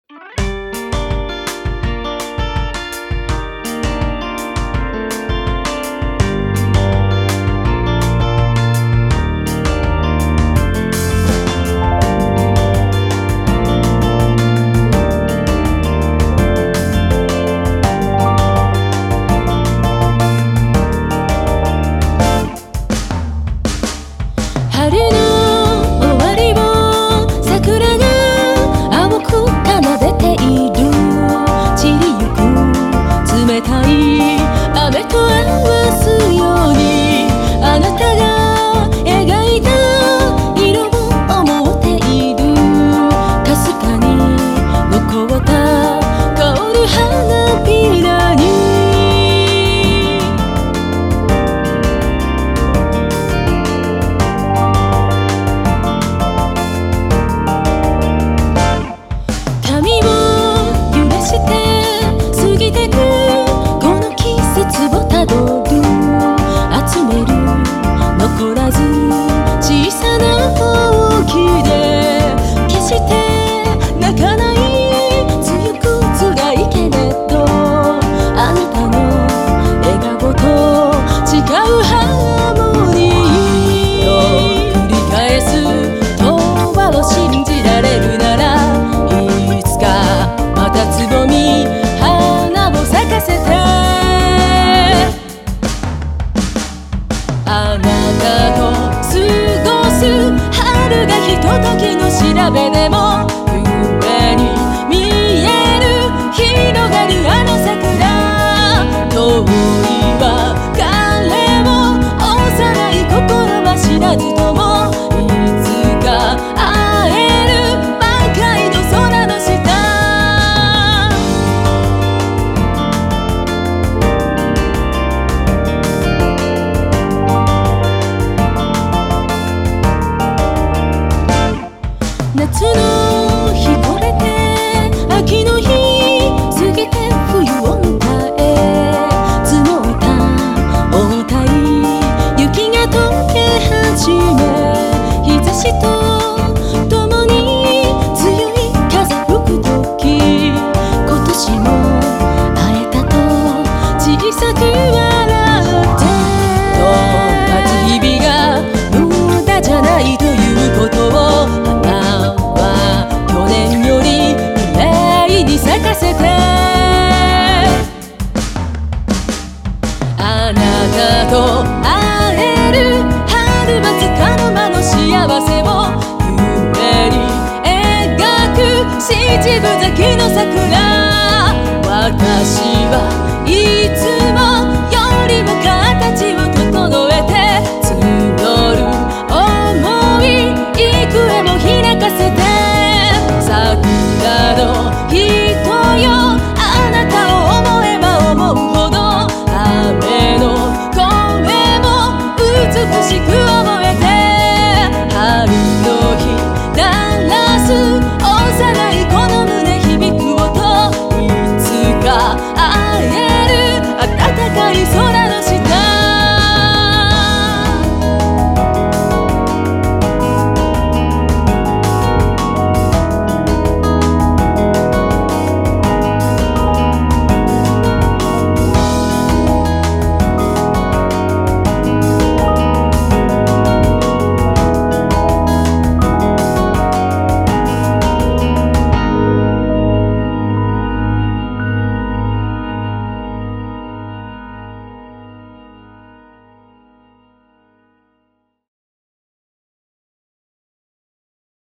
春の終わりを桜が青く奏でている。散りゆく冷たい雨と合わすように、あなたが描いた色を思っている。かすかに残った香る花びらに残らず小さなほうきで決して泣かない強く辛いけれど、あなたの笑顔と違うハーモニーを繰り返す言葉を信じられるなら、いつかまたつぼみ花を咲かせて、あなたと過ごす春がひとときの調べでも夢に見える広がるあの桜、遠い別れを幼い心は知らずとも、いつか会える満開の空の下。夏の日暮れて秋の日過ぎて冬を迎え、積もった重たい雪が溶け始め、日差しと共に強い風吹く時、今年も会えたと小さく笑ってと、待つ日々が無駄じゃないということを咲かせて、あなたと会える春はつかの間の幸せを夢に描く七分咲きの桜。